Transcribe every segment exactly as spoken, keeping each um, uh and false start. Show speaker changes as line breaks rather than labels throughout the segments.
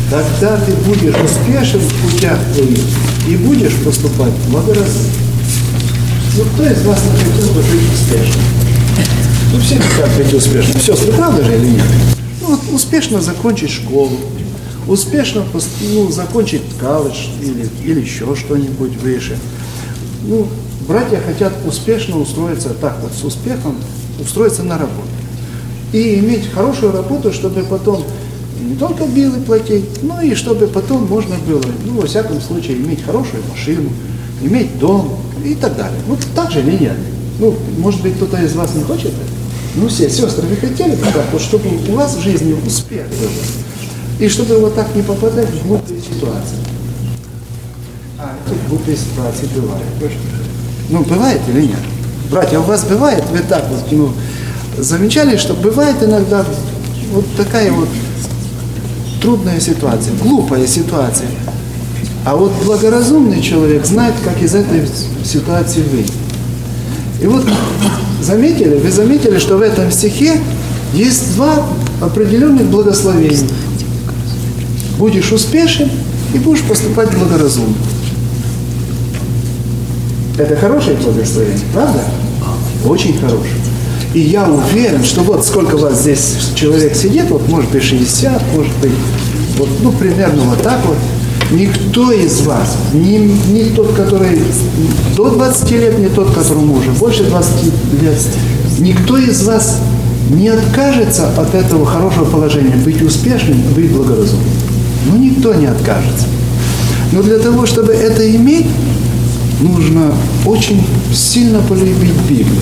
тогда ты будешь успешен в путях твоих и будешь поступать благоразумно. Ну, кто из вас не хотел бы быть успешным? Ну, все хотят быть успешным. Сестры, правда же или нет? Ну, вот успешно закончить школу, успешно ну, закончить колледж или, или еще что-нибудь выше. Ну, братья хотят успешно устроиться так вот, с успехом, устроиться на работу. И иметь хорошую работу, чтобы потом не только билы платить, но и чтобы потом можно было, ну, во всяком случае, иметь хорошую машину, иметь дом и так далее. Вот так же или нет? Ну, может быть, кто-то из вас не хочет это? Ну, все сестры, вы хотели бы так, вот, чтобы у вас в жизни успех был. И чтобы вот так не попадать в глупые ситуации. А, тут глупые ситуации бывают. Ну, бывает или нет? Братья, у вас бывает? Вы так вот, ну, замечали, что бывает иногда вот такая вот трудная ситуация, глупая ситуация. А вот благоразумный человек знает, как из этой ситуации выйти. И вот заметили, вы заметили, что в этом стихе есть два определенных благословения. Будешь успешен и будешь поступать благоразумно. Это хорошее благословение, правда? Очень хорошее. И я уверен, что вот сколько вас здесь человек сидит, вот может быть шестьдесят, может быть, вот, ну примерно вот так вот. Никто из вас, ни, ни тот, который до двадцати лет, ни тот, которому уже больше двадцати лет, никто из вас не откажется от этого хорошего положения, быть успешным, быть благоразумным. Ну, никто не откажется. Но для того, чтобы это иметь, нужно очень сильно полюбить Библию.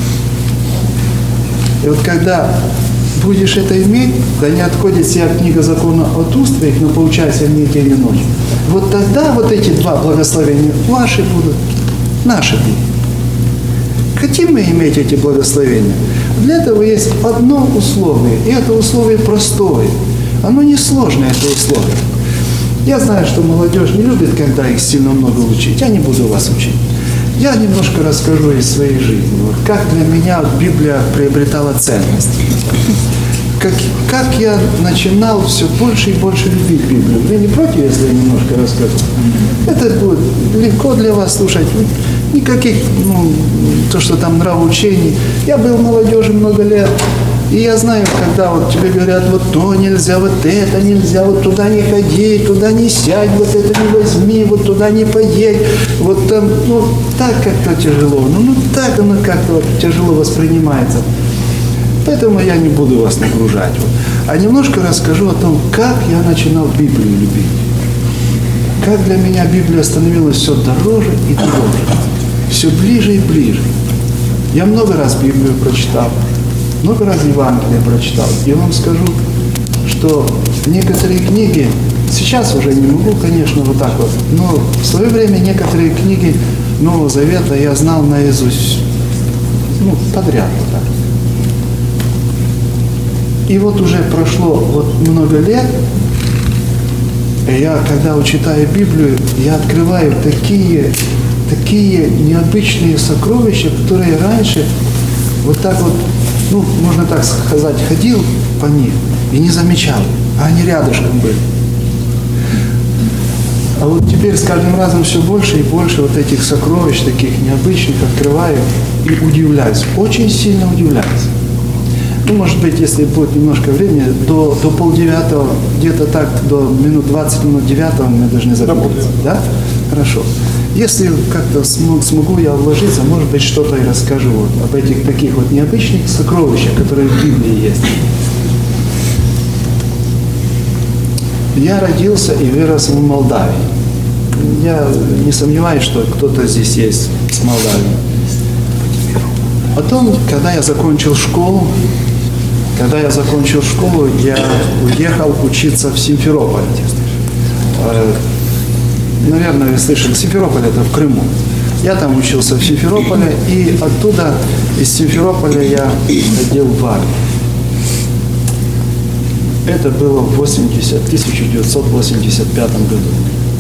И вот когда будешь это иметь, да не отходит сия книга закона от уст твоих, но поучайся в ней день и ночь. Вот тогда вот эти два благословения ваши будут, наши будут. Хотим мы иметь эти благословения? Для этого есть одно условие, и это условие простое. Оно не сложное, это условие. Я знаю, что молодежь не любит, когда их сильно много учить. Я не буду вас учить. Я немножко расскажу из своей жизни. Вот как для меня Библия приобретала ценность. Как, как я начинал все больше и больше любить Библию. Вы не против, если я немножко расскажу? Это будет легко для вас слушать. Никаких, ну, то, что там нравоучений. Я был в молодежи много лет. И я знаю, когда вот тебе говорят, вот то нельзя, вот это нельзя, вот туда не ходи, туда не сядь, вот это не возьми, вот туда не поедь, вот там, ну, так как-то тяжело, ну, ну так оно как-то вот тяжело воспринимается. Поэтому я не буду вас нагружать. Вот. А немножко расскажу о том, как я начинал Библию любить. Как для меня Библия становилась все дороже и дороже, все ближе и ближе. Я много раз Библию прочитал. Много раз Евангелие прочитал. И вам скажу, что некоторые книги, сейчас уже не могу, конечно, вот так вот, но в свое время некоторые книги Нового Завета я знал наизусть, ну, подряд вот так. И вот уже прошло вот много лет, и я, когда читаю Библию, я открываю такие, такие необычные сокровища, которые раньше вот так вот, ну, можно так сказать, ходил по ним и не замечал, а они рядышком были. А вот теперь с каждым разом все больше и больше вот этих сокровищ, таких необычных, открываю и удивляюсь, очень сильно удивляюсь. Ну, может быть, если будет немножко времени, до, до полдевятого, где-то так, до минут двадцать минут девятого мы должны закончиться. Да? Хорошо. Если как-то смог, смогу я вложиться, может быть, что-то и расскажу вот об этих таких вот необычных сокровищах, которые в Библии есть. Я родился и вырос в Молдавии. Я не сомневаюсь, что кто-то здесь есть с Молдавии. Потом, когда я закончил школу, когда я закончил школу, я уехал учиться в Симферополь. Наверное, вы слышали, Симферополь это в Крыму. Я там учился в Симферополе, и оттуда, из Симферополя, я ходил в армию. Это было в тысяча девятьсот восемьдесят пятом году.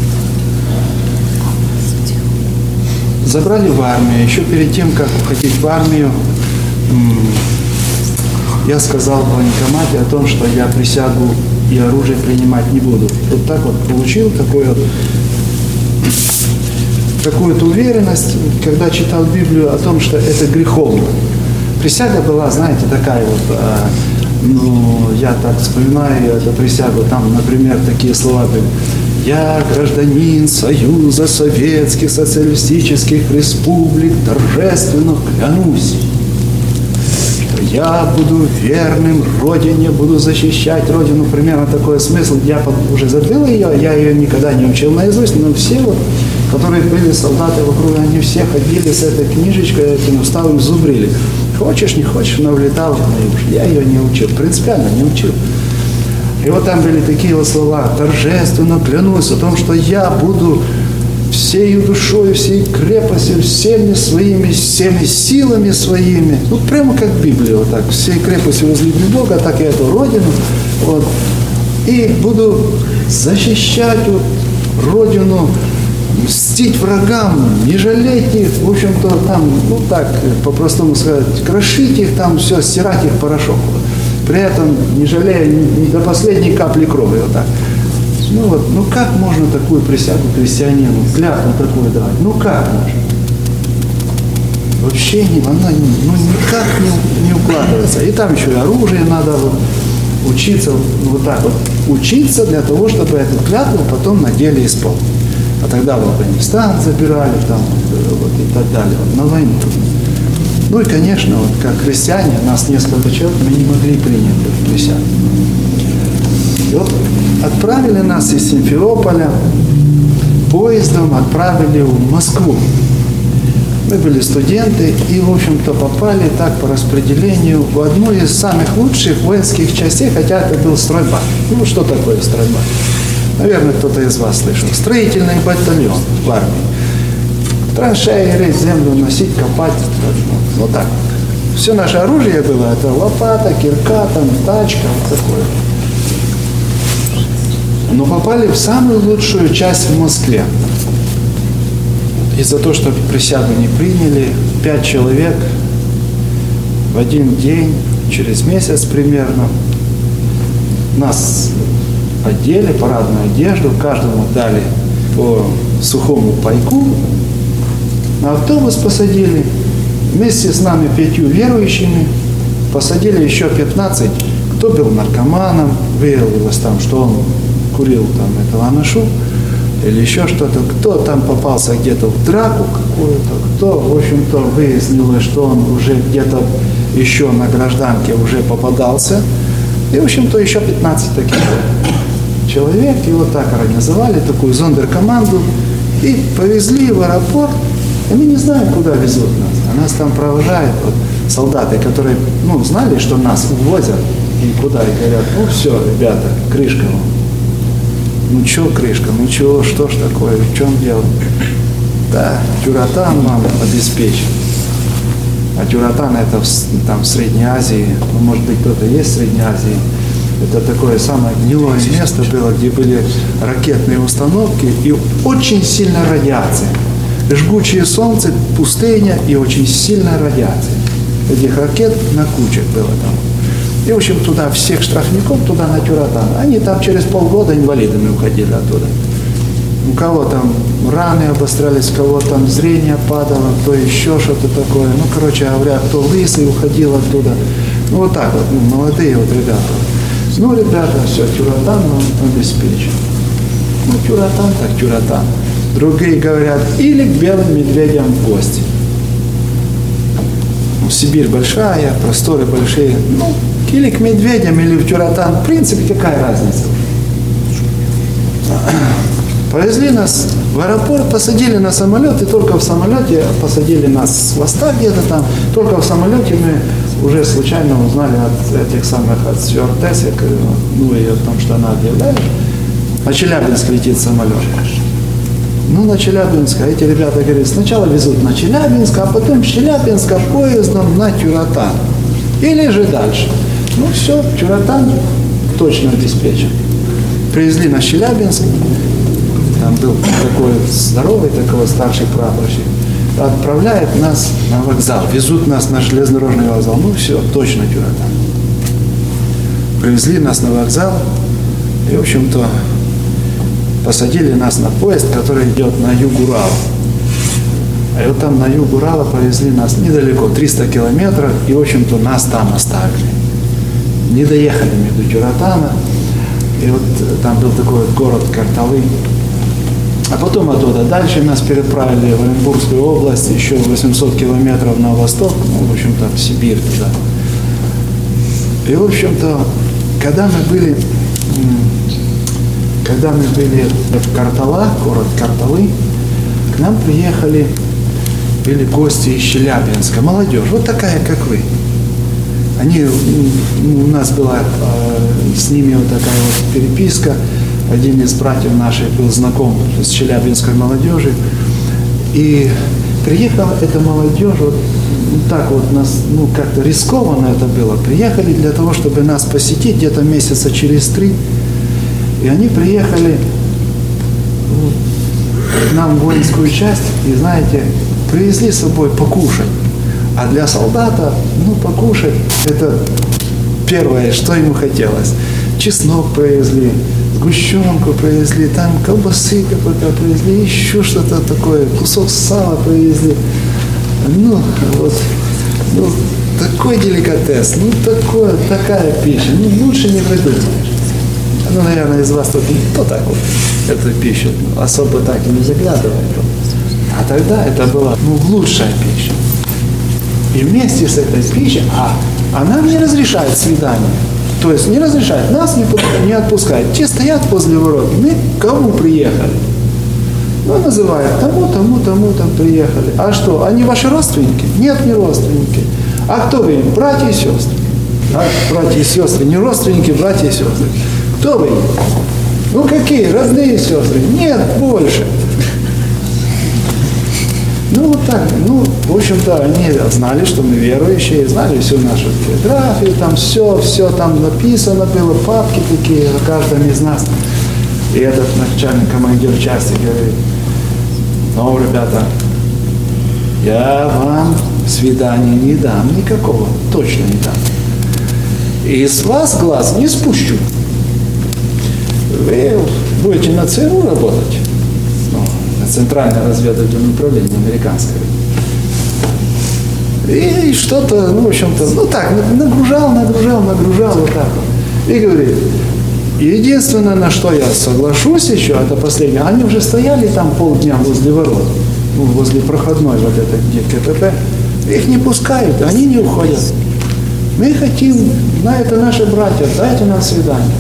Забрали в армию. Еще перед тем, как уходить в армию, я сказал в военкомате о том, что я присягу и оружие принимать не буду. Вот так вот получил такой вот, такую вот уверенность, когда читал Библию о том, что это греховно. Присяга была, знаете, такая вот, а, ну, я так вспоминаю эту присягу, там, например, такие слова были. Я, гражданин Союза Советских Социалистических Республик, торжественно клянусь, что я буду верным Родине, буду защищать Родину. Примерно такой смысл. Я уже забыл ее, я ее никогда не учил наизусть, но все вот, которые были солдаты вокруг, они все ходили с этой книжечкой, этим уставом зубрили. Хочешь, не хочешь, но влетал в мои уши. Я ее не учил, принципиально не учил. И вот там были такие вот слова: торжественно клянусь о том, что я буду всей душой, всей крепостью, всеми своими, всеми силами своими, ну прямо как Библия, вот так, всей крепостью возлюби Бога, так и эту Родину, вот, и буду защищать вот Родину, мстить врагам, не жалеть их, в общем-то, там, ну так, по-простому сказать, крошить их, там все, стирать их в порошок. При этом не жалея ни, ни до последней капли крови, вот так. Ну вот, ну как можно такую присягу крестьянину, клятву такую давать? Ну как можно? Вообще не, она ну, никак не, не укладывается. И там еще и оружие надо вот, учиться, ну, вот так вот, учиться для того, чтобы эту клятву потом на деле исполнить. А тогда в Афганистан забирали, там, вот, и так далее, вот, на войну. Ну и, конечно, вот, как христиане, нас несколько человек, мы не могли принять эту присягу. И вот отправили нас из Симферополя поездом, отправили в Москву. Мы были студенты и, в общем-то, попали так по распределению в одну из самых лучших воинских частей, хотя это был стройбат. Ну, что такое стройбат? Наверное, кто-то из вас слышал. Строительный батальон в армии. Траншеи, рыть землю, носить, копать. Вот так. Все наше оружие было, это лопата, кирка, там, тачка, вот такое. Но попали в самую лучшую часть в Москве. Из-за того, что присягу не приняли, пять человек в один день, через месяц примерно, нас одели, парадную одежду, каждому дали по сухому пайку, на автобус посадили, вместе с нами пятью верующими, посадили еще пятнадцать, кто был наркоманом, выявилось там, что он курил там этого анашу, или еще что-то, кто там попался где-то в драку какую-то, кто, в общем-то, выяснилось, что он уже где-то еще на гражданке уже попадался, и, в общем-то, еще пятнадцать таких человек, и вот так организовали такую зондеркоманду, и повезли в аэропорт, и мы не знаем, куда везут нас, а нас там провожают вот, солдаты, которые, ну, знали, что нас увозят, и куда, и говорят, ну, все, ребята, крышка вам. Ну, что крышка, ну, чего, что ж такое, в чем дело? Да, Тюратан вам обеспечен. А Тюратан это в, там в Средней Азии, ну, может быть, кто-то есть в Средней Азии, это такое самое гнилое место было, где были ракетные установки и очень сильная радиация. Жгучее солнце, пустыня и очень сильная радиация. Этих ракет на кучах было там. И, в общем, туда всех штрафников, туда на Тюратан. Они там через полгода инвалидами уходили оттуда. У кого там раны обострялись, у кого там зрение падало, кто еще что-то такое. Ну, короче говоря, кто лысый уходил оттуда. Ну, вот так вот, ну, молодые вот ребята. Ну, ребята, все, Тюратан вам обеспечен. Ну, Тюратан так Тюратан. Другие говорят, или к белым медведям в гости. Ну, Сибирь большая, просторы большие. Ну, или к медведям, или в Тюратан. В принципе, какая разница? Повезли нас в аэропорт, посадили на самолет, и только в самолете посадили нас с хвоста где-то там. Только в самолете мы уже случайно узнали от этих самых, от стюардессек, ну и о том, что она объявляет. На Челябинск летит самолет. Ну, на Челябинск, а эти ребята говорят, сначала везут на Челябинск, а потом с Челябинска поездом на Тюратан. Или же дальше. Ну, все, Тюратан точно обеспечен. Привезли на Челябинск, там был такой здоровый, такой старший прапорщик, отправляет нас на вокзал, везут нас на железнодорожный вокзал, ну все, точно Тюратан. Привезли нас на вокзал, И, в общем-то, посадили нас на поезд, который идет на юг Урала. И вот там на юг Урала повезли нас недалеко, триста километров, и, в общем-то, нас там оставили. Не доехали мы до Тюратана, и вот там был такой вот город Карталы. А потом оттуда дальше нас переправили в Оренбургскую область, еще восемьсот километров на восток, ну, в общем-то, в Сибирь туда. И, в общем-то, когда мы были, когда мы были в Картала, город Карталы, к нам приехали, были гости из Челябинска, молодежь, вот такая, как вы. Они, у нас была э, с ними вот такая вот переписка. Один из братьев наших был знаком с челябинской молодежью. И приехала эта молодежь, вот так вот нас, ну как-то рискованно это было. Приехали для того, чтобы нас посетить где-то месяца через три. И они приехали к нам в воинскую часть и, знаете, привезли с собой покушать. А для солдата, ну, покушать, это первое, что ему хотелось. Чеснок привезли, сгущенку привезли, там колбасы какой-то привезли, еще что-то такое, кусок сала привезли. Ну, вот, ну, такой деликатес, ну, такое, такая пища, ну, лучше не придумаешь. Ну, наверное, из вас тут никто так вот эту пищу особо так и не заглядывает. А тогда это была, ну, лучшая пища. И вместе с этой пищей, а она не разрешает свидание. То есть не разрешает, нас не, не отпускает. Те стоят возле ворот, мы к кому приехали? Ну, называют, тому, тому, тому, там приехали. А что, они ваши родственники? Нет, не родственники. А кто вы? Братья и сестры. А, братья и сестры, не родственники, братья и сестры. Кто вы? Ну, какие? Родные сестры? Нет, больше. Ну, вот так, ну, в общем-то, они знали, что мы верующие, знали всю нашу биографию, там все, все там написано было, папки такие о каждом из нас. И этот начальник, командир части говорит: ну, ребята, я вам свидания не дам никакого, точно не дам. И с вас глаз не спущу. Вы будете на ЦРУ работать. Центральное разведывательное управление американское. И что-то, ну, в общем-то, ну так, нагружал, нагружал, нагружал вот так вот. И говорит, единственное, на что я соглашусь еще, это последнее, они уже стояли там полдня возле ворот, ну, возле проходной вот этой, где КПП, их не пускают, они не уходят. Мы хотим, на это наши братья, дайте нам свидание.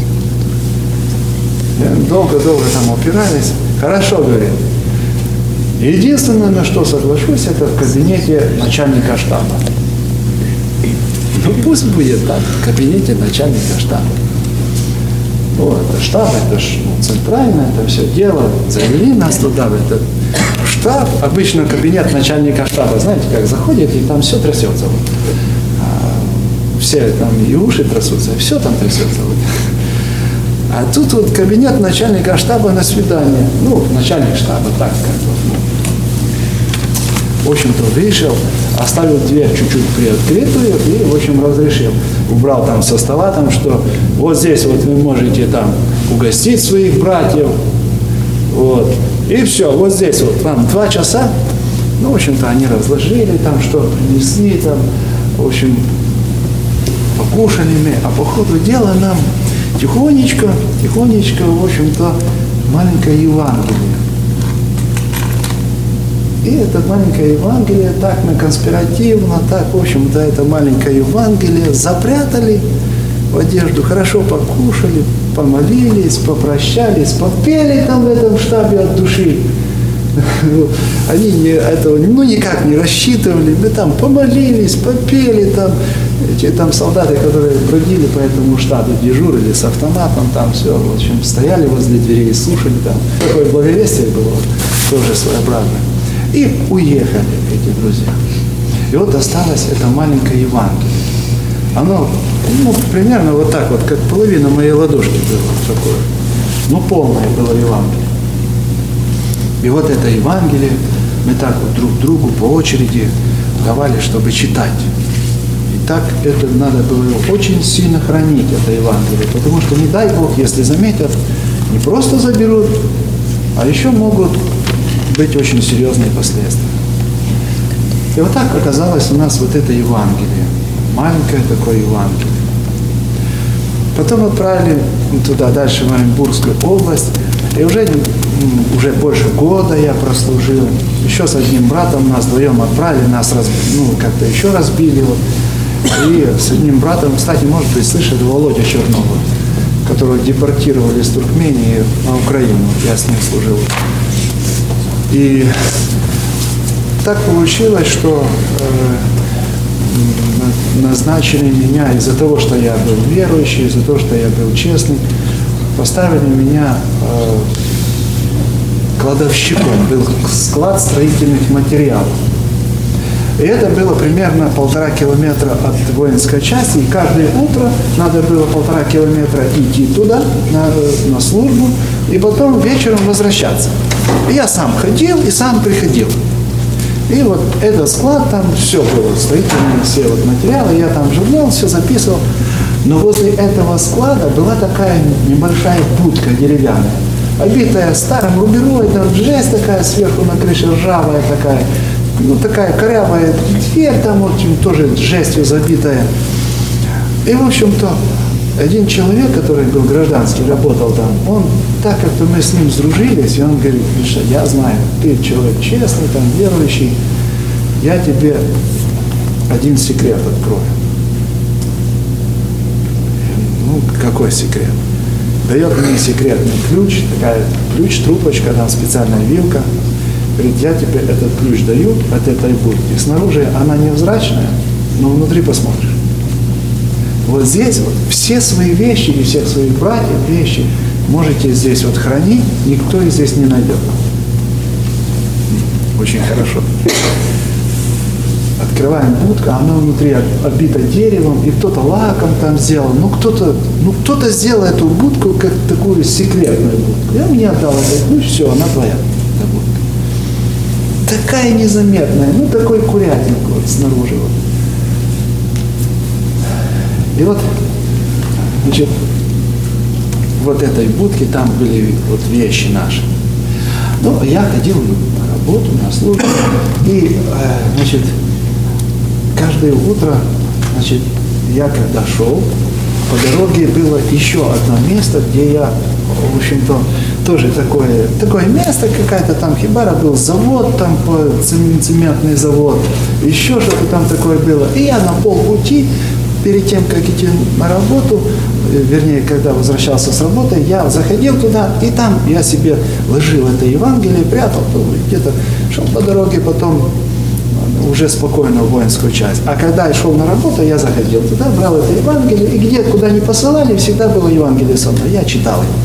Долго-долго там упирались. Хорошо, говорит. Единственное, на что соглашусь, это в кабинете начальника штаба. Ну пусть будет так, в кабинете начальника штаба. Вот, это штаб, это ж ну, центральное, это все дело. Завели нас туда, в этот штаб. Обычно кабинет начальника штаба, знаете, как заходит, и там все трясется. Вот. А, все там и уши трясутся, и все там трясется. Вот. А тут вот кабинет начальника штаба на свидание. Ну, начальник штаба, так как бы. В общем-то, вышел, оставил дверь чуть-чуть приоткрытую и, в общем, разрешил. Убрал там со стола, там, что вот здесь вот вы можете там угостить своих братьев. Вот. И все, вот здесь вот вам два часа. Ну, в общем-то, они разложили там, что принесли там. В общем, покушали мы. А по ходу дела нам Тихонечко, тихонечко, в общем-то, маленькое Евангелие. И это маленькое Евангелие, так мы конспиративно, так, в общем-то, это маленькое Евангелие запрятали в одежду, хорошо покушали, помолились, попрощались, попели там в этом штабе от души. Они не, этого ну, никак не рассчитывали, мы там помолились, попели там. Эти там солдаты, которые бродили по этому штабу, дежурили с автоматом, там все, в общем, стояли возле дверей, слушали там. Такое благовестие было, тоже своеобразное. И уехали эти друзья. И вот осталось это маленькое Евангелие. Оно, ну, примерно вот так вот, как половина моей ладошки было такое. Ну, полное было Евангелие. И вот это Евангелие мы так вот друг другу по очереди давали, чтобы читать. так это надо было его очень сильно хранить, это Евангелие, потому что, не дай Бог, если заметят, не просто заберут, а еще могут быть очень серьезные последствия. И вот так оказалось у нас вот это Евангелие, маленькое такое Евангелие. Потом отправили туда, дальше в Оренбургскую область, и уже, уже больше года я прослужил. Еще с одним братом нас вдвоем отправили, нас разбили, ну, как-то еще разбили. Вот. И с одним братом, кстати, может быть, слышали, Володя Чернова, которого депортировали из Туркмении на Украину. Я с ним служил. И так получилось, что э, назначили меня из-за того, что я был верующий, из-за того, что я был честный, поставили меня э, кладовщиком, был склад строительных материалов. И это было примерно полтора километра от воинской части, и каждое утро надо было полтора километра идти туда, на, на службу, и потом вечером возвращаться. И я сам ходил и сам приходил. И вот этот склад, там все было, строительные все вот материалы, я там журнал, все записывал. Но возле этого склада была такая небольшая будка деревянная, обитая старым рубероидом, жесть такая сверху на крыше, ржавая такая, ну такая корявая дверь там, вот, тоже жестью забитая. И, в общем-то, один человек, который был гражданский, работал там, он, так как-то мы с ним сдружились, и он говорит: Миша, я знаю, ты человек честный, там, верующий, я тебе один секрет открою. Ну, какой секрет? Дает мне секретный ключ, такая ключ, трубочка, там специальная вилка. Говорит, я тебе этот ключ даю от этой будки. Снаружи она невзрачная, но внутри посмотришь. Вот здесь вот все свои вещи и всех своих братьев вещи можете здесь вот хранить, никто их здесь не найдет. Очень хорошо. Открываем будку, она внутри обита деревом, и кто-то лаком там сделал, ну кто-то, ну кто-то сделал эту будку как такую секретную будку. Я мне отдал этот ключ, все, она твоя, эта будка. Такая незаметная, ну такой курятник вот снаружи вот. И вот, значит, вот этой будке там были вот вещи наши. Ну, я ходил на работу, на службу, и, значит, каждое утро, значит, я когда шел, по дороге было еще одно место, где я, в общем-то, тоже такое, такое место, какая-то там хибара, был завод, там цементный завод, еще что-то там такое было. И я на полпути, перед тем, как идти на работу, вернее, когда возвращался с работы, я заходил туда, и там я себе ложил это Евангелие, прятал, где-то шел по дороге, потом уже спокойно в воинскую часть. А когда я шел на работу, я заходил туда, брал это Евангелие, и где, куда ни посылали, всегда было Евангелие со мной. Я читал его.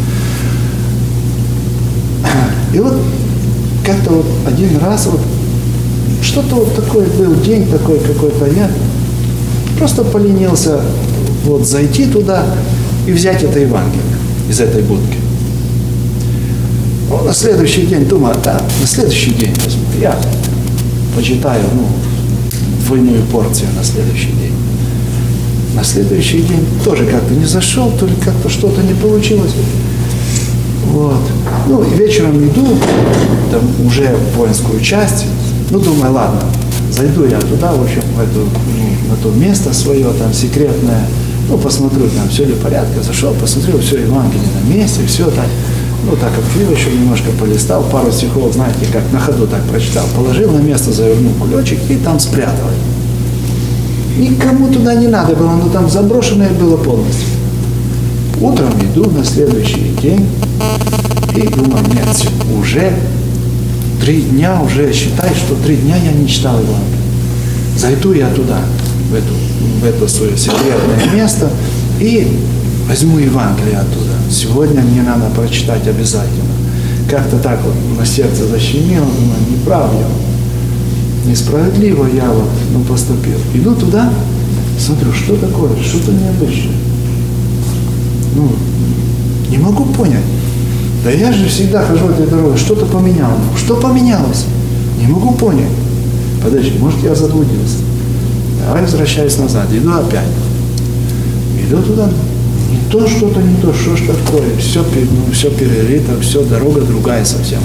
И вот как-то вот один раз, вот что-то вот такой был день такой какой-то, я просто поленился вот зайти туда и взять это Евангелие из этой будки. Ну, на следующий день думаю, да, на следующий день возьму. Я почитаю, ну, двойную порцию на следующий день. На следующий день тоже как-то не зашел, то ли как-то что-то не получилось. Вот. Ну, и вечером иду, там уже в воинскую часть, ну, думаю, ладно, зайду я туда, в общем, в эту, ну, на то место свое, там, секретное, ну, посмотрю, там, все ли в порядке, зашел, посмотрел, все, Евангелие на месте, все так, ну, так открыл еще немножко, полистал, пару стихов, знаете, как на ходу так прочитал, положил на место, завернул кулечек и там спрятал. Никому туда не надо было, но там заброшенное было полностью. Утром иду на следующий день и думаю, нет, уже три дня, уже считай, что три дня я не читал Евангелие. Зайду я туда, в, эту, в это свое секретное место, и возьму Евангелие оттуда. Сегодня мне надо прочитать обязательно. Как-то так вот на сердце защемило, думаю, неправильно, несправедливо я вот, ну, поступил. Иду туда, смотрю, что такое, что-то необычное. Ну, не могу понять. Да я же всегда хожу этой дорогой, что-то поменялось. Что поменялось? Не могу понять. Подожди, может, я заблудился. Давай возвращаюсь назад. Иду опять. Иду туда. Не то что-то, не то, что ж такое. Все, ну, все перерыто, все, дорога другая совсем.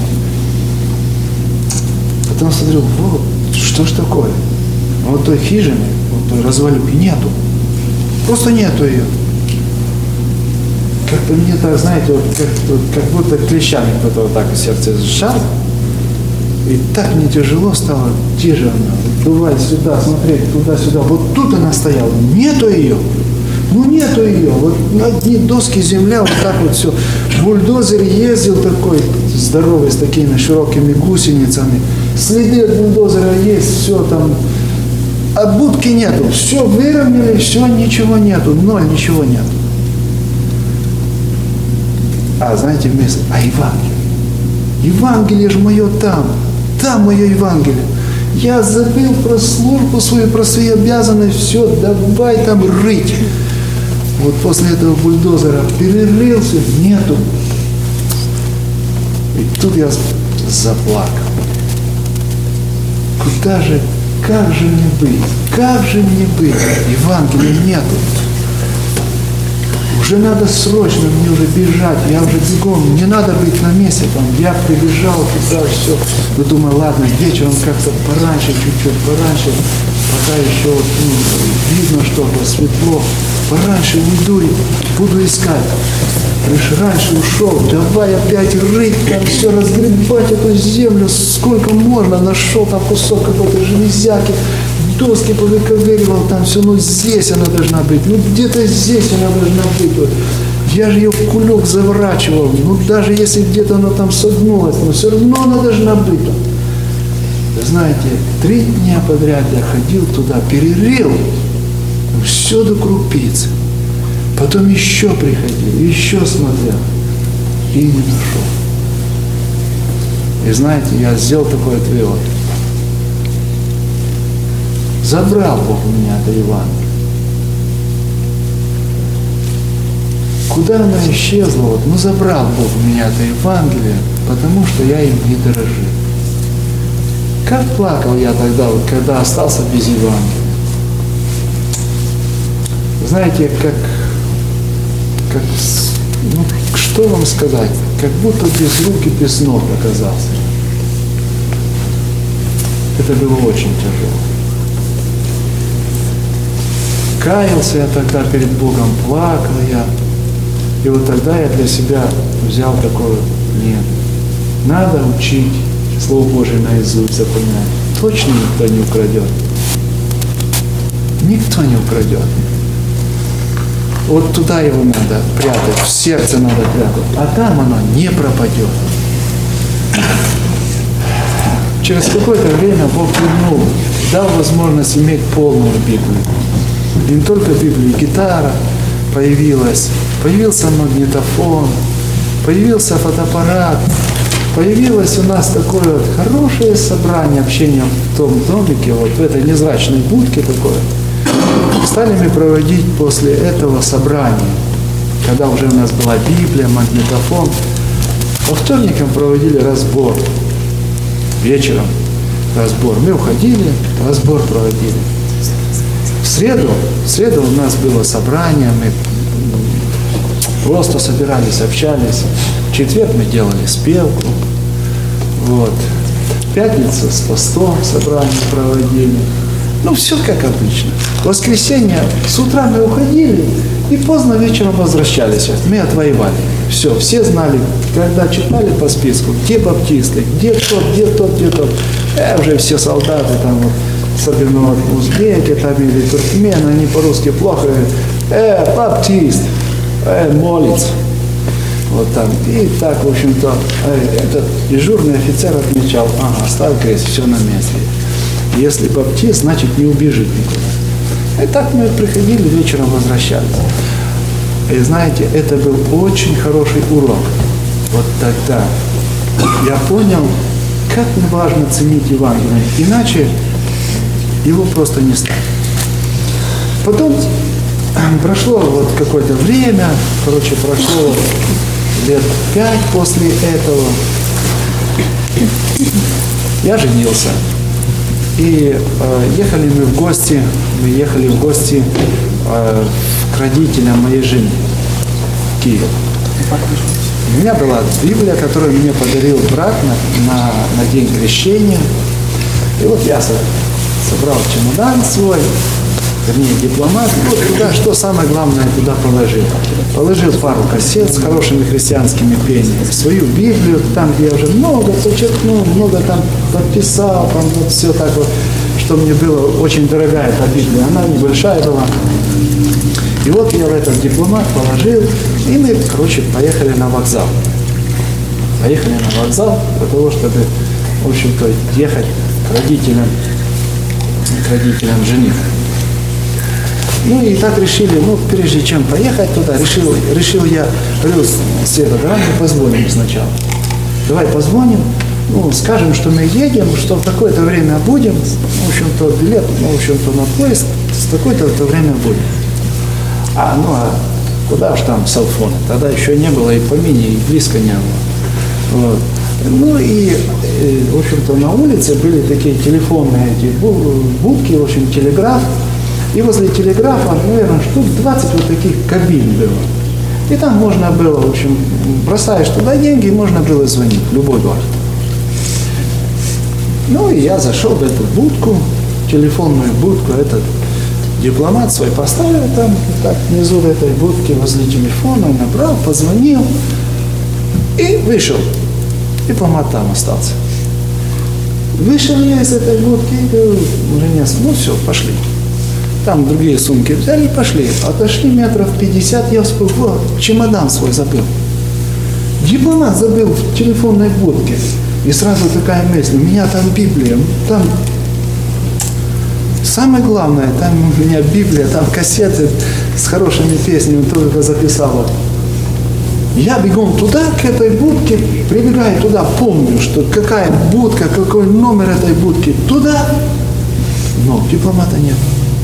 Потом смотрю, вот, что ж такое? Вот той хижины, вот той развалюхи нету. Просто нету ее. Как-то мне так, знаете, вот как, вот, как будто клещами кто-то вот так сердце сжал. И так мне тяжело стало, где же она? Бывает сюда, смотреть, туда-сюда. Вот тут она стояла, нету ее. Ну нету ее. Вот на одни доски земля, вот так вот все. Бульдозер ездил такой, здоровый, с такими широкими гусеницами. Следы от бульдозера есть, все там. А будки нету. Все выровняли, все, ничего нету. Ноль, ничего нету. А знаете, мысль, а Евангелие? Евангелие же мое там. Там мое Евангелие. Я забыл про службу свою, про свои обязанности. Все, давай там рыть. Вот после этого бульдозера перерылся, нету. И тут я заплакал. Куда же, как же мне быть? Как же мне быть? Евангелия нету. Уже надо срочно мне уже бежать, я уже бегом, не надо быть на месте там. Я прибежал туда, все. Но думаю, ладно, вечером как-то пораньше, чуть-чуть пораньше, пока еще вот, ну, видно что-то, светло. Пораньше уйду и буду искать. Лишь раньше ушел, давай опять рыть, там все разгребать эту землю, сколько можно. Нашел там кусок какой-то железяки, доски повыковыривал, там все, ну здесь она должна быть, ну где-то здесь она должна быть. Вот. Я же ее в кулек заворачивал, ну даже если где-то она там согнулась, но все равно она должна быть. Вы знаете, три дня подряд я ходил туда, перерыл, все до крупицы. Потом еще приходил, еще смотрел и не нашел. И знаете, я сделал такой ответ. Забрал Бог у меня это Евангелие. Куда она исчезла? Вот, ну забрал Бог у меня это Евангелие, потому что я им не дорожил. Как плакал я тогда, вот, когда остался без Евангелия. Знаете, как, как, ну, что вам сказать, как будто без рук и без ног оказался. Это было очень тяжело. Каялся я тогда перед Богом, плакал я. И вот тогда я для себя взял такое, нет, надо учить Слово Божие наизусть, запоминать. Точно никто не украдет. Никто не украдет. Вот туда его надо прятать, в сердце надо прятать, а там оно не пропадет. Через какое-то время Бог вернул, дал возможность иметь полную Библию. И не только Библию, гитара появилась, появился магнитофон, появился фотоаппарат, появилось у нас такое вот хорошее собрание, общение в том домике, вот в этой невзрачной будке такое. Стали мы проводить после этого собрания, когда уже у нас была Библия, магнитофон. По вторникам проводили разбор, вечером разбор. Мы уходили, разбор проводили. В среду, в среду у нас было собрание, мы просто собирались, общались. В четверг мы делали спевку. Вот. В пятницу с постом собрание проводили. Ну, все как обычно. В воскресенье с утра мы уходили и поздно вечером возвращались. Мы отвоевали. Все, все знали, когда читали по списку, где баптисты, где тот, где тот, где тот. Э, уже все солдаты там, вот, особенно вот, узбеки там или туркмены, они по-русски плохо говорят. Э, баптист, э, молится. Вот там. И так, в общем-то, э, этот дежурный офицер отмечал, ага, ставь крест, все на месте. Если баптист, значит не убежит никуда. И так мы приходили, вечером возвращались. И знаете, это был очень хороший урок. Вот тогда я понял, как важно ценить Евангелие. Иначе его просто не станет. Потом прошло вот какое-то время, короче, прошло лет пять после этого. Я женился. И э, ехали мы в гости, мы ехали в гости э, к родителям моей жены в Киев. У меня была Библия, которую мне подарил брат на, на, на день крещения. И вот я собрал чемодан свой, вернее дипломат, и вот туда, что самое главное, туда положил. Положил пару кассет с хорошими христианскими пениями, свою Библию, там, где я уже много подчеркнул, много там подписал, там вот все так вот, что мне было очень дорогая эта Библия, она небольшая была. И вот я в этот дипломат положил, и мы, короче, поехали на вокзал. Поехали на вокзал для того, чтобы, в общем-то, ехать к родителям, к родителям жены. Ну и так решили, ну прежде чем поехать туда, решил, решил я, говорю, Света, давай мы позвоним сначала. Давай позвоним, ну скажем, что мы едем, что в такое-то время будем, в общем-то билет, ну, в общем-то на поезд, в такое-то время будем. А ну а куда уж там селфоны, тогда еще не было и помини, и близко не было. Вот. Ну и, в общем-то, на улице были такие телефонные эти будки, в общем, телеграф. И возле телеграфа, наверное, штук двадцать вот таких кабин было. И там можно было, в общем, бросаешь туда деньги, и можно было звонить в любой город. Ну и я зашел в эту будку, телефонную будку, этот дипломат свой поставил там, так, внизу в этой будке, возле телефона, набрал, позвонил и вышел. Дипломат там остался. Вышел я из этой будки и говорю, жене, ну все, пошли. Там другие сумки взяли и пошли. Отошли метров пятьдесят, я вспомнил, чемодан свой забыл. Дипломат забыл в телефонной будке. И сразу такая мысль, у меня там Библия, там самое главное, там у меня Библия, там кассеты с хорошими песнями, только записала. Я бегом туда, к этой будке, прибегаю туда, помню, что какая будка, какой номер этой будки, туда, но дипломата нет.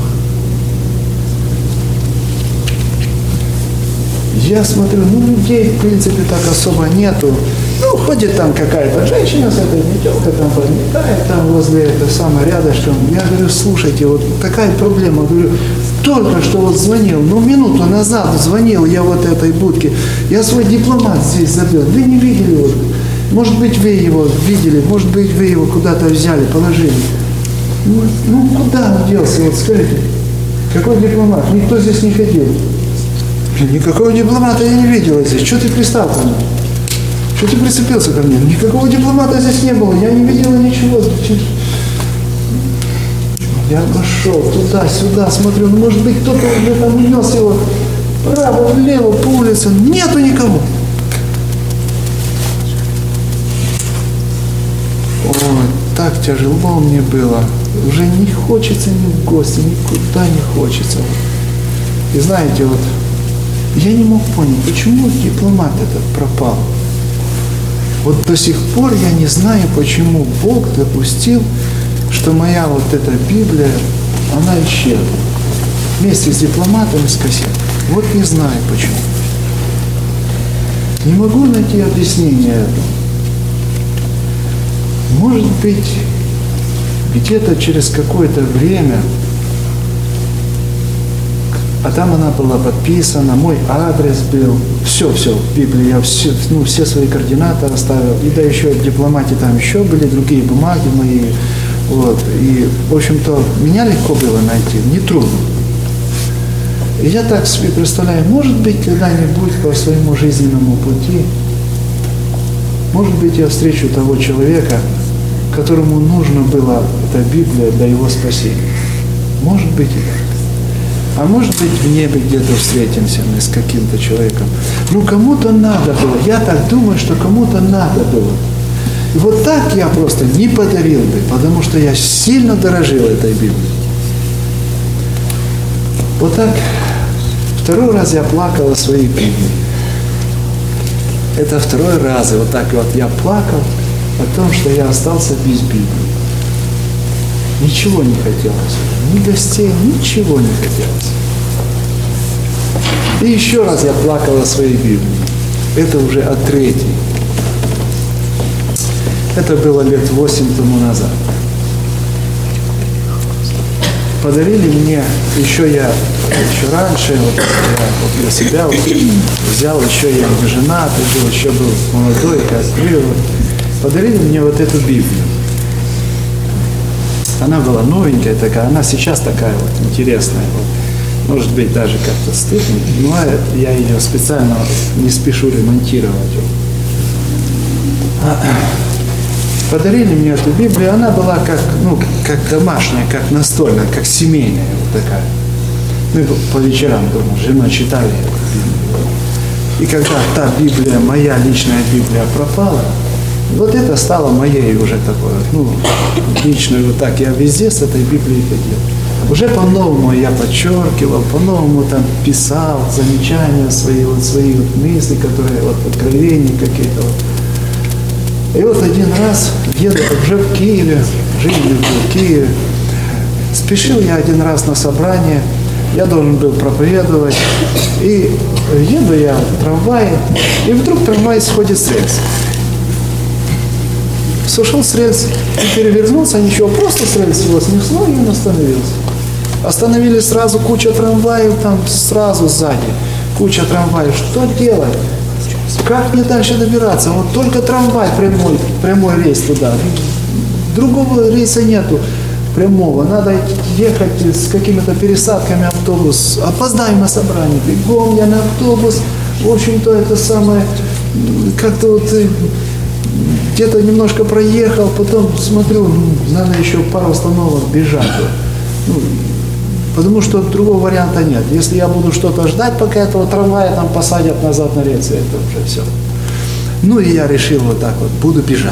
Я смотрю, ну людей в принципе так особо нету. Ну, ходит там какая-то женщина с этой метелкой, там подметает, там возле этого самого рядышком. Я говорю, слушайте, вот такая проблема. Говорю, только что вот звонил, ну минуту назад звонил я вот этой будке. Я свой дипломат здесь забыл. Вы не видели его? Может быть, вы его видели, может быть, вы его куда-то взяли, положили. Ну, ну куда он делся? Вот скажите, какой дипломат? Никто здесь не ходил. Никакого дипломата я не видела здесь. Что ты пристал ко мне? Что ты прицепился ко мне? Никакого дипломата здесь не было. Я не видела ничего. Я пошел туда-сюда, смотрю. Ну, может быть, кто-то уже там унес его вправо, влево, по улице. Нету никого. Ой, так тяжело мне было. Уже не хочется ни в гости, никуда не хочется. И знаете, вот я не мог понять, почему дипломат этот пропал. Вот до сих пор я не знаю, почему Бог допустил, что моя вот эта Библия, она исчезла. Вместе с дипломатом и с кассетой. Вот не знаю почему. Не могу найти объяснение этому. Может быть, где-то через какое-то время, а там она была подписана, мой адрес был, все, все, в Библии я все, ну, все свои координаты оставил, и да еще в дипломате там еще были другие бумаги мои, вот, и, в общем-то, меня легко было найти, нетрудно. И я так себе представляю, может быть, когда-нибудь по своему жизненному пути, может быть, я встречу того человека, которому нужно было эта Библия для его спасения. Может быть, и так. А может быть, в небе где-то встретимся мы с каким-то человеком. Ну, кому-то надо было. Я так думаю, что кому-то надо было. И вот так я просто не подарил бы, потому что я сильно дорожил этой Библией. Вот так второй раз я плакал о своей Библии. Это второй раз, и вот так вот я плакал о том, что я остался без Библии. Ничего не хотелось. Ни гостей, ничего не хотелось. И еще раз я плакал о своей Библии. Это уже о третьей. Это было лет восемь тому назад. подарили мне, еще я, еще раньше, вот, я вот для себя вот, взял, еще я не женатый был, еще был молодой, как вы, вот, подарили мне вот эту Библию. Она была новенькая такая, она сейчас такая вот интересная, вот, может быть даже как-то стыдно, но я ее специально не спешу ремонтировать. Подарили мне эту Библию, она была как, ну, как домашняя, как настольная, как семейная вот такая. Мы по вечерам дома с женой читали эту Библию. И когда та Библия, моя личная Библия пропала, вот это стало моей уже такой, ну, личной вот так. Я везде с этой Библией ходил. Уже по-новому я подчеркивал, по-новому там писал замечания свои, вот свои вот мысли, которые, вот откровения какие-то вот. И вот один раз, еду уже в Киеве, жили в Киеве, спешил я один раз на собрание, я должен был проповедовать, и еду я в трамвае, и вдруг трамвай сходит с рельс. Сошел с рельс и перевернулся, ничего, просто с рельс его снесло, и он остановился. Остановились сразу куча трамваев, там сразу сзади, куча трамваев. Что делать? Как мне дальше добираться? Вот только трамвай прямой, прямой рейс туда. Другого рейса нету прямого. Надо ехать с какими-то пересадками автобус. Опоздаем на собрание. Бегом я на автобус. В общем-то, это самое, как-то вот где-то немножко проехал, потом смотрю, ну, надо еще пару остановок бежать. Ну, потому что другого варианта нет. Если я буду что-то ждать, пока этого трамвая там посадят назад на рельсы, это уже все. Ну и я решил вот так вот, буду бежать.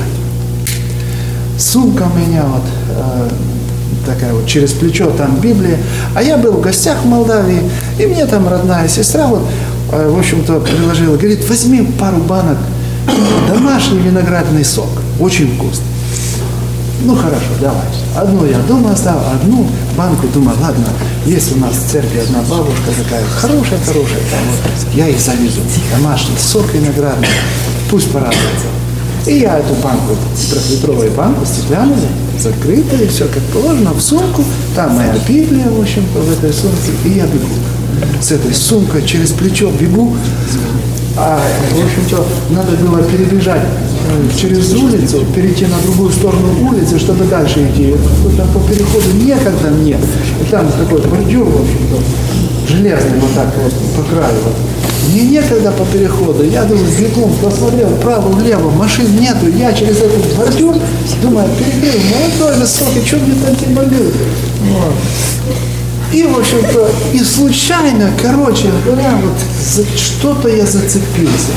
Сумка у меня вот э, такая вот через плечо, там Библия. А я был в гостях в Молдавии, и мне там родная сестра вот, э, в общем-то, предложила, говорит, возьми пару банок домашний виноградный сок, очень вкусный. Ну хорошо, давай. Одну я дома оставил, одну банку, думаю, ладно, есть у нас в церкви одна бабушка такая, хорошая-хорошая, вот, я их завезу. Домашний сок виноградный, пусть порадуется. И я эту банку, трехлитровую банку, стеклянную, закрытую, все как положено, в сумку, там моя Библия, в общем-то, в этой сумке, и я бегу. С этой сумкой через плечо бегу, а, в общем-то, надо было перебежать через улицу, перейти на другую сторону улицы, чтобы дальше идти. Там по переходу некогда мне. И там такой бордюр, в общем-то, железный вот так вот по краю. Вот. Мне некогда по переходу. Я думаю, бегом посмотрел вправо, влево, машин нету. Я через этот бордюр, думаю, перебил, молодой, высокий, что мне там тимбалил? Вот. И, в общем-то, и случайно, короче говоря, вот за что-то я зацепился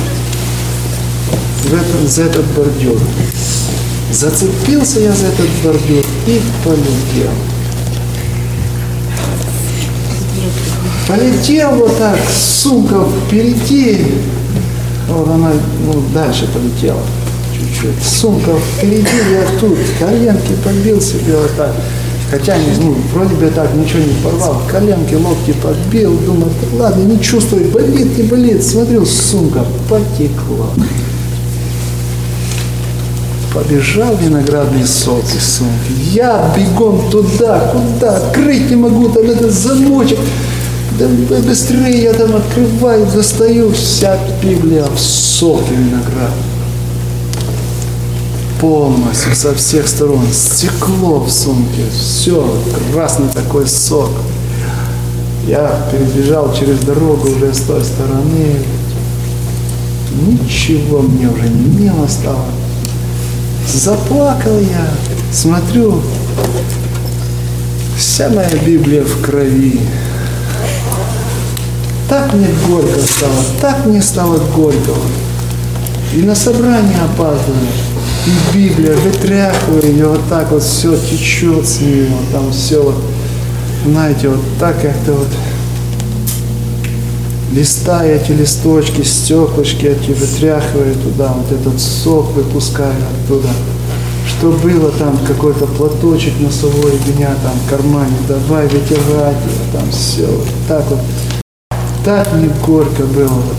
в этот, за этот бордюр. Зацепился я за этот бордюр и полетел. Полетел вот так, сумка впереди. Вот она, ну, дальше полетела чуть-чуть. Сумка впереди, я тут коленки подбил себе вот так. Хотя, ну, вроде бы так ничего не порвал. Коленки, локти подбил. Думаю, ладно, не чувствую, болит, не болит. Смотрю, сумка потекла. Побежал виноградный сок из сумки. Я бегом туда, куда, открыть не могу, там этот замочек. Да быстрее я там открываю, достаю, вся Библия в соке виноградном. Полностью, со всех сторон, стекло в сумке, все, красный такой сок. Я перебежал через дорогу уже с той стороны. Ничего мне уже не мило стало. Заплакал я, смотрю, вся моя Библия в крови. Так мне горько стало, так мне стало горько. И на собрание опаздываю. И Библия, вытряхиваю ее, вот так вот все течет с нее, вот там все вот, знаете, вот так как-то вот, листая эти листочки, стеклышки эти, вытряхиваю туда, вот этот сок выпускаю оттуда. Что было там, какой-то платочек носовой у меня там в кармане, давай вытирать его, там все, вот так вот. Так мне горько было вот.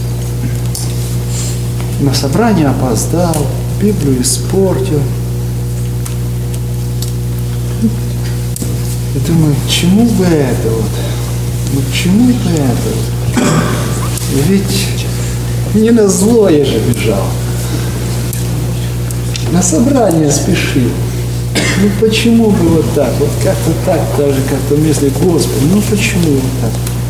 На собрание опоздал, Библию испортил. И думаю, чему бы это вот? Ну чему бы это вот? Ведь не на зло я же бежал. На собрание спешил. Ну почему бы вот так? Вот как-то так, даже как-то мысли, Господи, ну почему вот так?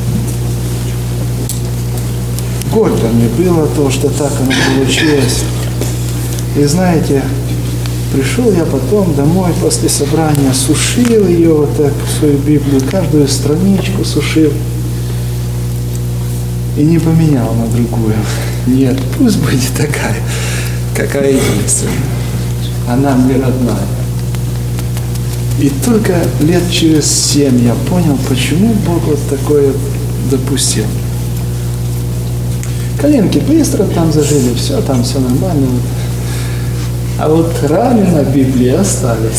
Горько мне было то, что так оно получилось. И знаете, пришел я потом домой после собрания, сушил ее вот так, свою Библию, каждую страничку сушил. И не поменял на другую. Нет, пусть будет такая, какая единственная. Она мне родная. И только лет через семь я понял, почему Бог вот такое допустил. Коленки быстро там зажили, все, там все нормально. А вот раны на Библии остались.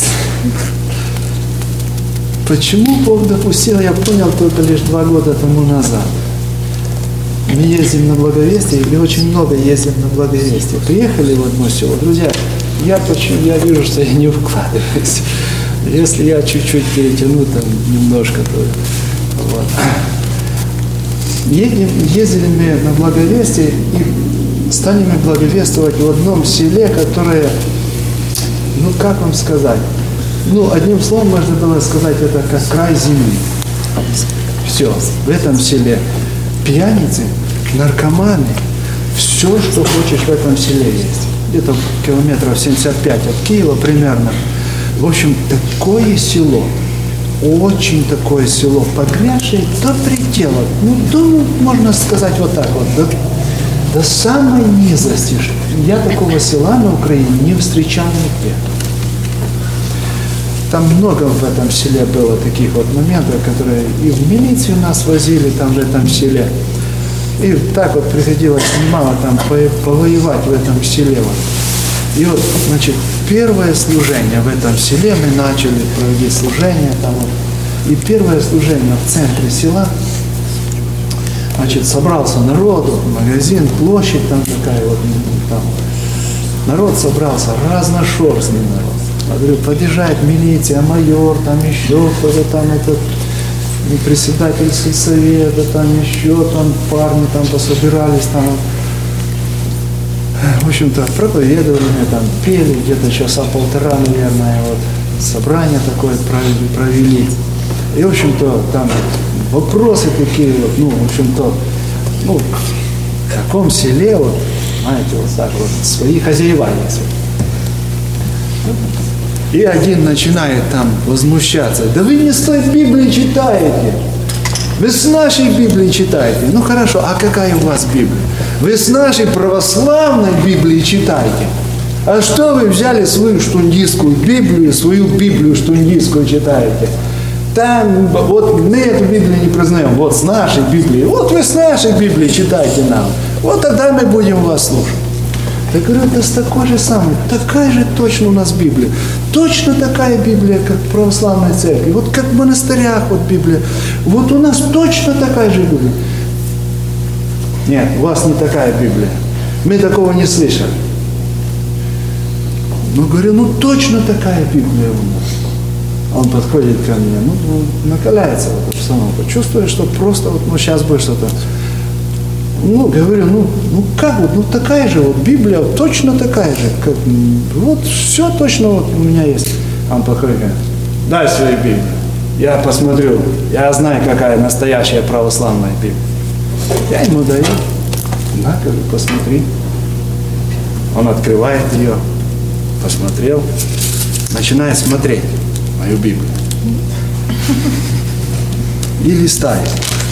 Почему Бог допустил, я понял только лишь два года тому назад. Мы ездим на Благовестие, и очень много ездим на Благовестие. Приехали в одно село. Друзья, я, почему, я вижу, что я не вкладываюсь. Если я чуть-чуть перетяну там немножко, то вот. Едем, ездили мы на Благовестие и стали мы благовествовать в одном селе, которое, ну как вам сказать, ну одним словом можно было сказать, это как край земли. Все, в этом селе пьяницы, наркоманы, все, что хочешь в этом селе есть. Где-то километров семьдесят пять от Киева примерно. В общем, такое село, очень такое село, погрязшее до предела. Ну, думаю, можно сказать вот так вот, до, до самой низости. Я такого села на Украине не встречал нигде. Там много в этом селе было таких вот моментов, которые и в милицию нас возили там в этом селе. И так вот приходилось немало там повоевать в этом селе. Вот. И вот, значит, первое служение в этом селе, мы начали проводить служение там вот. И первое служение в центре села, значит, собрался народ, вот, магазин, площадь там такая вот, там. Народ собрался, разношерстный народ. Я говорю, подъезжает милиция, майор, там еще кто-то там, этот председатель сельсовета, там еще там парни там пособирались там. В общем-то, проповедовали, там пели, где-то часа полтора, наверное, вот собрание такое провели. И, в общем-то, там вопросы такие, вот, ну, в общем-то, ну, в каком селе, вот, знаете, вот так вот, свои хозяева есть. И один начинает там возмущаться. Да вы не с той Библии читаете. Вы с нашей Библии читаете. Ну хорошо, а какая у вас Библия? Вы с нашей православной Библии читаете. А что вы взяли свою штундистскую Библию, свою Библию штундистскую читаете? Там, вот мы эту Библию не признаем, вот с нашей Библии. Вот вы с нашей Библии читайте нам. Вот тогда мы будем вас слушать. Я говорю, это с такой же самой, такая же точно у нас Библия. Точно такая Библия, как в православной церкви. Вот как в монастырях вот Библия. Вот у нас точно такая же Библия. Нет, у вас не такая Библия. Мы такого не слышали. Ну, говорю, ну точно такая Библия у нас. Он подходит ко мне, ну, накаляется вот обстановка. Чувствует, что просто вот, ну, сейчас будет что-то. Ну, говорю, ну, ну как вот, ну такая же вот Библия, точно такая же, как, вот все точно вот у меня есть. Он подходит, говорит, дай свою Библию, я посмотрю, я знаю, какая настоящая православная Библия. Я ему даю, на, говорю, посмотри. Он открывает ее, посмотрел, начинает смотреть мою Библию. И листает.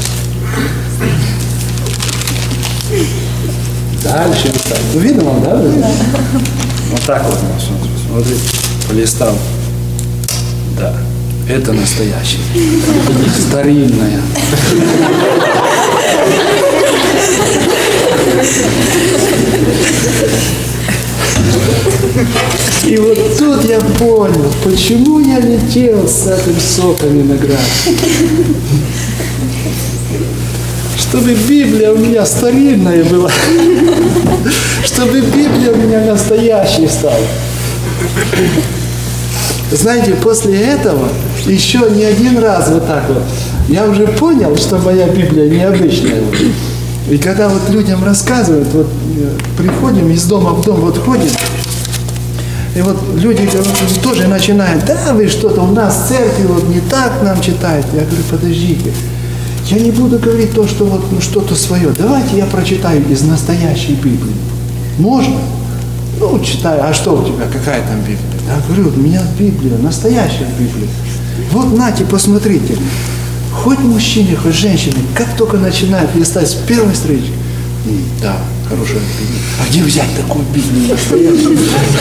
Дальше листать. Ну, видно вам, да? Да. Вот так вот. Смотри, полистал. Да, это настоящее. Старинная. И вот тут я понял, почему я летел с этим соком винограда. Чтобы Библия у меня старинная была. Чтобы Библия у меня настоящей стала. Знаете, после этого еще не один раз вот так вот. Я уже понял, что моя Библия необычная. И когда вот людям рассказывают, вот приходим из дома в дом, вот ходим, и вот люди вот, тоже начинают, да, вы что-то у нас в церкви вот не так нам читают. Я говорю, подождите, я не буду говорить то, что вот ну, что-то свое. Давайте я прочитаю из настоящей Библии. Можно? Ну, читаю. А что у тебя? Какая там Библия? Я говорю, у меня Библия, настоящая Библия. Вот, нате, посмотрите. Хоть мужчине, хоть женщине, как только начинают листать с первой встречи, да, хорошая Библия. А где взять такую Библию настоящую?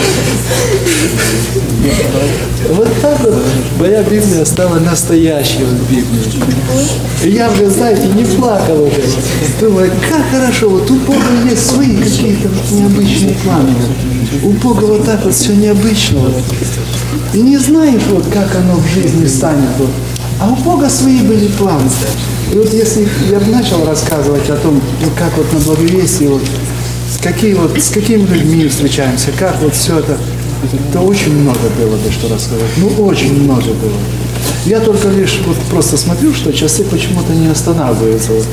Вот так вот моя Библия стала настоящей вот Библией. И я уже, знаете, не плакал уже. Думаю, как хорошо, вот у Бога есть свои какие-то необычные планы. У Бога вот так вот все необычно. И не знаешь, вот как оно в жизни станет. Вот. А у Бога свои были планы. И вот если я бы начал рассказывать о том, как вот на Благовестии, вот, какие вот, с какими людьми встречаемся, как вот все это, то очень много было бы что рассказать. Ну, очень много было. Я только лишь вот просто смотрю, что часы почему-то не останавливаются. Вот.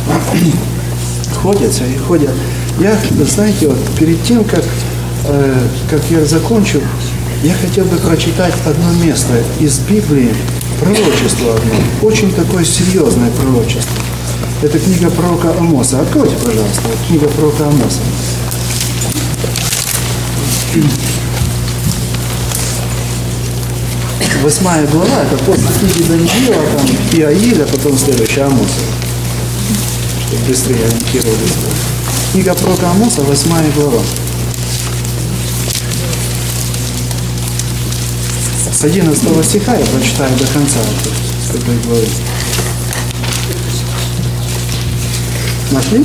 Ходят и ходят. Я, знаете, вот перед тем, как, э, как я закончу, я хотел бы прочитать одно место из Библии, пророчество одно, очень такое серьезное пророчество. Это книга пророка Амоса. Откройте, пожалуйста, книга пророка Амоса. Восьмая глава, это после книги Даниила, там, и Аиля, потом следующая Амоса. Чтобы быстрее ориентировались. Книга пророка Амоса, восьмая глава. С одиннадцатого стиха я прочитаю до конца этой главы. Нашли?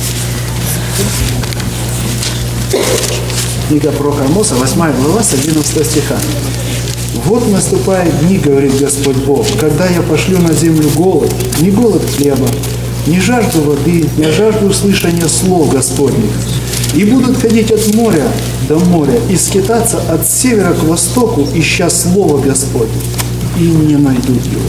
Книга пророка Амоса, восьмая глава, с одиннадцатого стиха. «Вот наступают дни, говорит Господь Бог, когда я пошлю на землю голод, не голод хлеба, не жажду воды, не жажду услышания слов Господних. И будут ходить от моря до моря, и скитаться от севера к востоку, ища слова Господня, и не найдут его.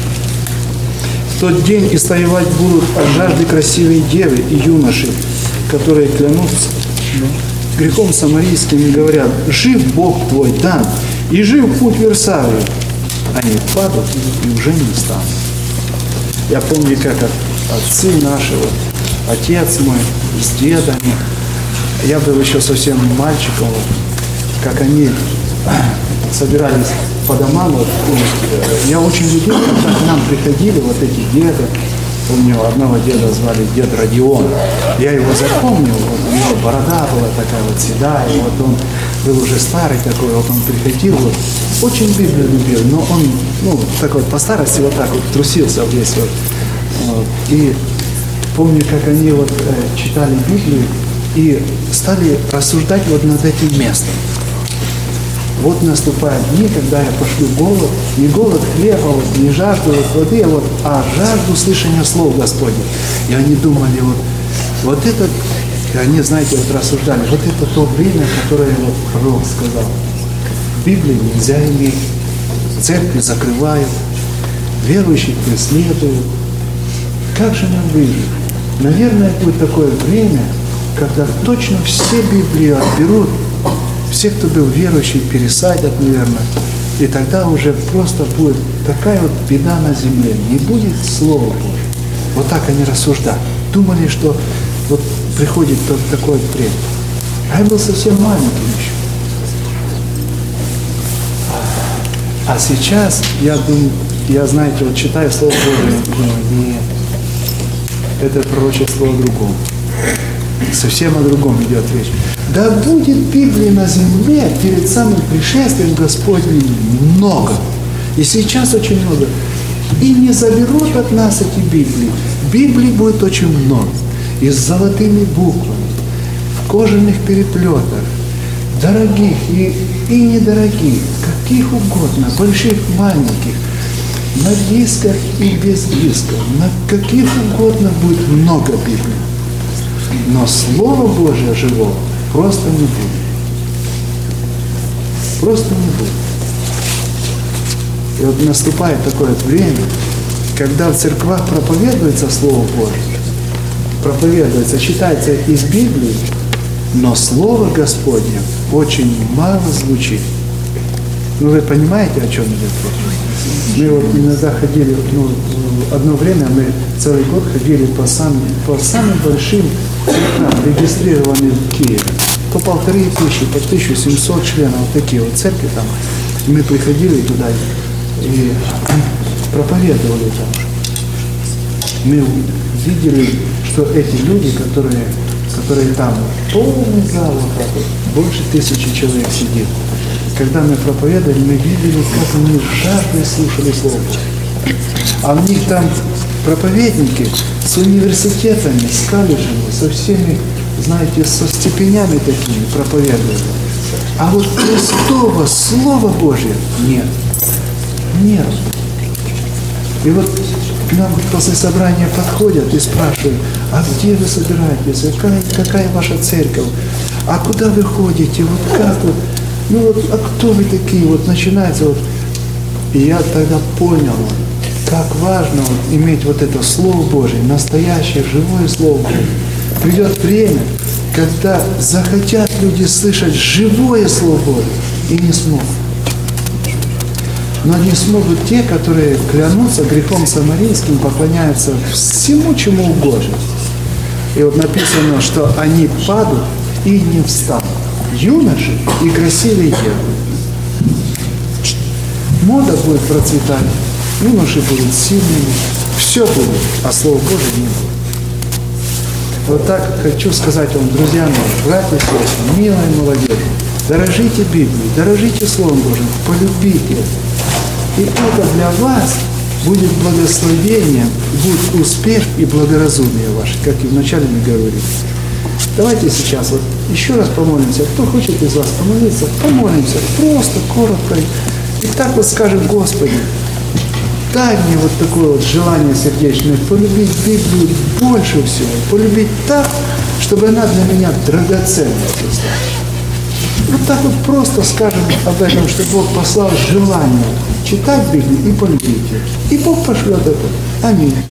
В тот день истоевать будут от жажды красивые девы и юноши, которые клянутся грехом самарийским и говорят, жив Бог твой, дан, и жив путь Версавию. Они падут и уже не станут». Я помню, как отцы наши, вот, отец мой с дедами, я был еще совсем мальчиком, вот, как они собирались по домам. Вот, я очень любил, когда к нам приходили вот эти деды. Помню, одного деда звали дед Родион. Я его запомнил, вот, у него борода была такая вот седая, вот он был уже старый такой, вот он приходил, вот, очень Библию любил, но он, ну, такой по старости вот так вот трусился весь вот. Вот. И помню, как они вот э, читали Библию и стали рассуждать вот над этим местом. Вот наступают дни, когда я пошлю голод, не голод хлеба, вот, не жажду вот воды, а, вот, а жажду слышания слов Господних. И они думали, вот, вот это, они, знаете, вот рассуждали, вот это то время, которое вот пророк сказал. Библии нельзя иметь, церкви закрывают, верующих преследуют. Как же нам выжить? Наверное, будет такое время, когда точно все Библии отберут, все, кто был верующий, пересадят, наверное, и тогда уже просто будет такая вот беда на земле, не будет Слова Божьего. Вот так они рассуждали. Думали, что вот приходит тот такой время. А я был совсем маленький еще. А сейчас я думаю, я, знаете, вот читаю Слово Божие, думаю, нет, это пророчество о другом. Совсем о другом идет речь. Да будет Библии на земле перед самым пришествием Господним много. И сейчас очень много. И не заберут от нас эти Библии. Библий будет очень много. И с золотыми буквами, в кожаных переплетах, дорогих и, и недорогих, каких угодно, больших, маленьких, на дисках и без дисков, на каких угодно будет много Библий. Но Слова Божия живого просто не будет. Просто не будет. И вот наступает такое время, когда в церквах проповедуется Слово Божье, проповедуется, читается из Библии, но Слово Господне очень мало звучит. Ну, вы понимаете, о чем идет речь? Мы вот иногда ходили, ну, одно время мы целый год ходили по самым, по самым большим церквам, регистрированным в Киеве. По полторы тысячи, по тысячу семьсот членов, вот такие вот церкви там. И мы приходили туда и проповедовали там. Мы видели, что эти люди, которые, которые там, полный зал, вот так вот, больше тысячи человек сидит. Когда мы проповедовали, мы видели, как они жадно слушали Слово Божие. А у них там проповедники с университетами, с колледжами, со всеми, знаете, со степенями такими проповедуют. А вот простого Слова Божьего нет. Нет. И вот к нам после собрания подходят и спрашивают, а где вы собираетесь, какая, какая ваша церковь, а куда вы ходите, вот как вот, ну вот, а кто вы такие, вот начинается вот. И я тогда понял, как важно вот иметь вот это Слово Божие, настоящее, живое Слово Божие. Придет время, когда захотят люди слышать живое Слово Божие и не смогут. Но не смогут те, которые клянутся грехом самарийским, поклоняются всему, чему угодно. И вот написано, что они падут и не встанут. Юноши и красивые девы. Мода будет процветать, юноши будут сильными, все будет, а Слово Божие не будет. Вот так хочу сказать вам, друзья мои, братья и сестры, милая молодежь, дорожите Библией, дорожите Словом Божьим, полюбите. И это для вас будет благословение, будет успех и благоразумие ваше, как и вначале мы говорили. Давайте сейчас вот еще раз помолимся. Кто хочет из вас помолиться, помолимся. Просто, коротко. И так вот скажем: Господи, дай мне вот такое вот желание сердечное полюбить Библию больше всего. Полюбить так, чтобы она для меня драгоценная стала. Вот так вот просто скажем об этом, что Бог послал желание читать Библию и полюбить ее. И Бог пошлет это. Аминь.